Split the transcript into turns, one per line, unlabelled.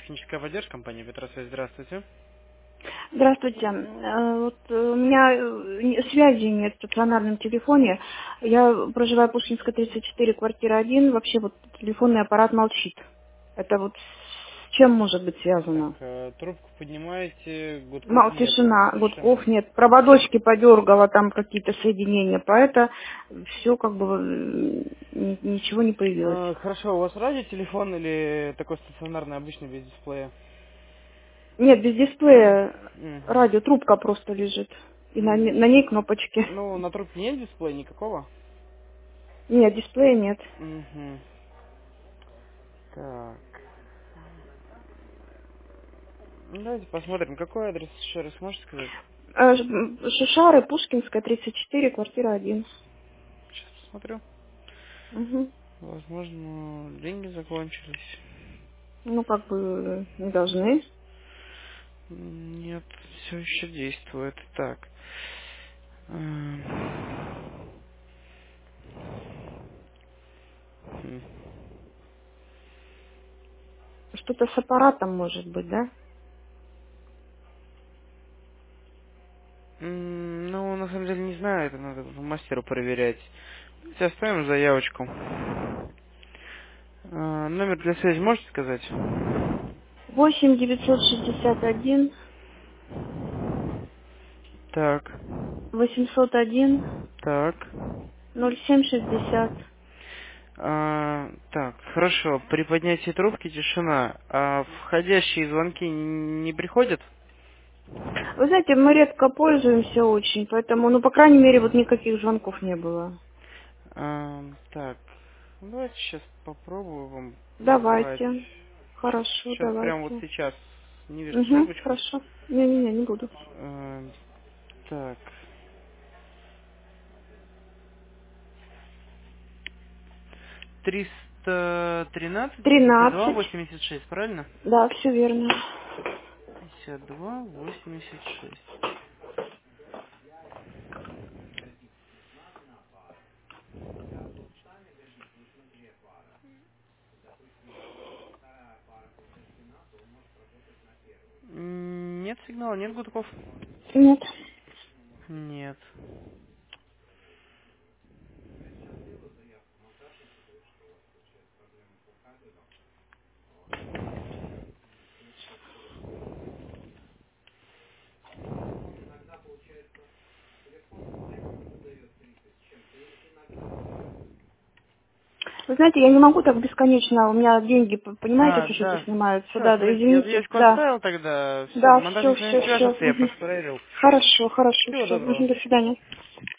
техническая поддержка компании Петросвязь. Здравствуйте.
Здравствуйте. У меня связи нет в стационарном телефоне. Я проживаю Пушкинская, 34, квартира 1. Вообще вот телефонный аппарат молчит. Это вот с чем может быть
Так,
связано?
трубку поднимаете, гудков
Мало
нет.
тишина,
Тишина.
гудков нет. Проводочки подергала, там какие-то соединения. По это все как бы ничего не появилось.
Хорошо, у вас радиотелефон или такой стационарный, обычный, без дисплея?
Нет, без дисплея
Мгм.
радиотрубка просто лежит. И
М,
на ней кнопочки.
Ну, на трубке нет дисплея никакого?
Нет, дисплея нет.
Мгм. Так. Ну, давайте посмотрим, какой адрес еще раз можете сказать?
Шишары, Пушкинская, 34, квартира 1.
Сейчас посмотрю.
Угу.
Возможно, деньги закончились.
Ну, как бы не должны.
Нет, все еще действует. Так. М. М.
Что-то с аппаратом может быть, да?
Ну, на самом деле, не знаю, это надо мастеру проверять. Давайте оставим заявочку. Номер для связи можете сказать?
8 961
Так,
801
так.
0760.
Так, хорошо. При поднятии трубки тишина. А входящие звонки не приходят?
Вы знаете, мы редко пользуемся очень, поэтому, ну, по крайней мере, вот никаких звонков не было.
Так, ну, давайте сейчас попробую вам набрать.
Давайте. Хорошо,
Сейчас, прямо вот
давайте.
сейчас не вижу
Угу,
трубочку.
хорошо. Не-не-не, не буду.
Э, Так, 313, 52,
13.
86, правильно?
Да, все верно.
52, 86. Нет сигнала, нет гудков?
Нет.
Нет.
Вы знаете, я не могу так бесконечно, у меня деньги, понимаете, с счета
Да.
снимаются.
Все,
Да, да,
смотрите, я
извините.
заявочку
Да,
оставил тогда. Все,
да,
монтажник
все,
с вами
все, все.
свяжется, я проверил.
Хорошо, хорошо,
Всего
все.
доброго.
До свидания.